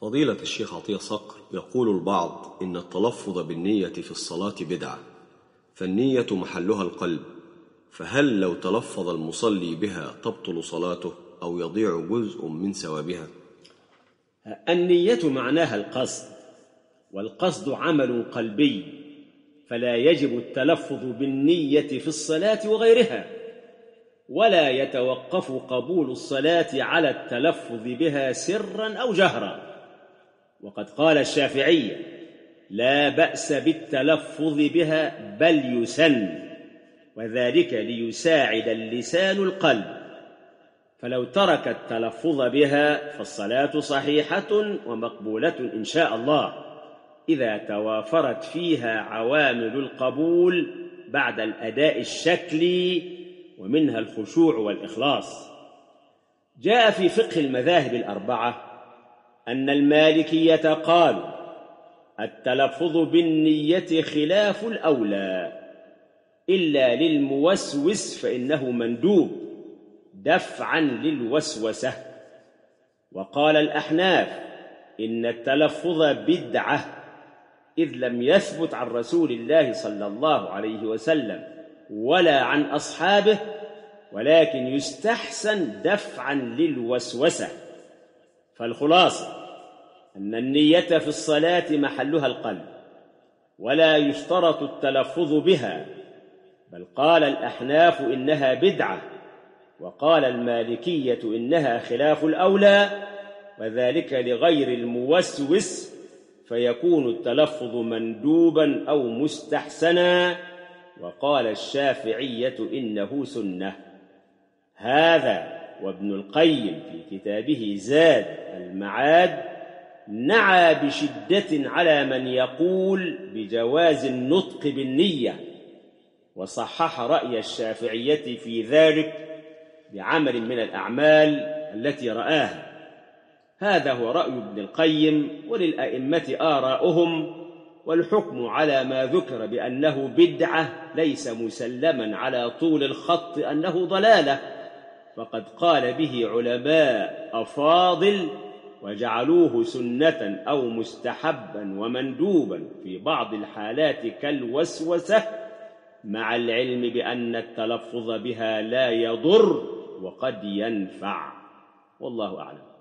فضيلة الشيخ عطية صقر، يقول البعض إن التلفظ بالنية في الصلاة بدعة، فالنية محلها القلب، فهل لو تلفظ المصلي بها تبطل صلاته أو يضيع جزء من ثوابها؟ النية معناها القصد، والقصد عمل قلبي، فلا يجب التلفظ بالنية في الصلاة وغيرها، ولا يتوقف قبول الصلاة على التلفظ بها سرا أو جهرا. وقد قال الشافعي: لا بأس بالتلفظ بها بل يسن، وذلك ليساعد اللسان القلب، فلو ترك التلفظ بها فالصلاة صحيحة ومقبولة إن شاء الله، إذا توافرت فيها عوامل القبول بعد الأداء الشكلي، ومنها الخشوع والإخلاص. جاء في فقه المذاهب الأربعة أن المالكية قالوا: التلفظ بالنية خلاف الأولى، إلا للموسوس فإنه مندوب دفعا للوسوسة. وقال الأحناف: إن التلفظ بدعة، إذ لم يثبت عن رسول الله صلى الله عليه وسلم ولا عن أصحابه، ولكن يستحسن دفعا للوسوسة. فالخلاصة أن النية في الصلاة محلها القلب، ولا يشترط التلفظ بها، بل قال الأحناف إنها بدعة، وقال المالكية إنها خلاف الأولى، وذلك لغير الموسوس، فيكون التلفظ مندوبا أو مستحسنا. وقال الشافعية إنه سنة. هذا وابن القيم في كتابه زاد المعاد نعى بشدة على من يقول بجواز النطق بالنية، وصحح رأي الشافعية في ذلك بعمل من الأعمال التي رآها. هذا هو رأي ابن القيم، وللأئمة آراؤهم، والحكم على ما ذكر بأنه بدعة ليس مسلما على طول الخط أنه ضلالة، فقد قال به علماء أفاضل وجعلوه سنة أو مستحبا ومندوبا في بعض الحالات كالوسوسة، مع العلم بأن التلفظ بها لا يضر وقد ينفع، والله أعلم.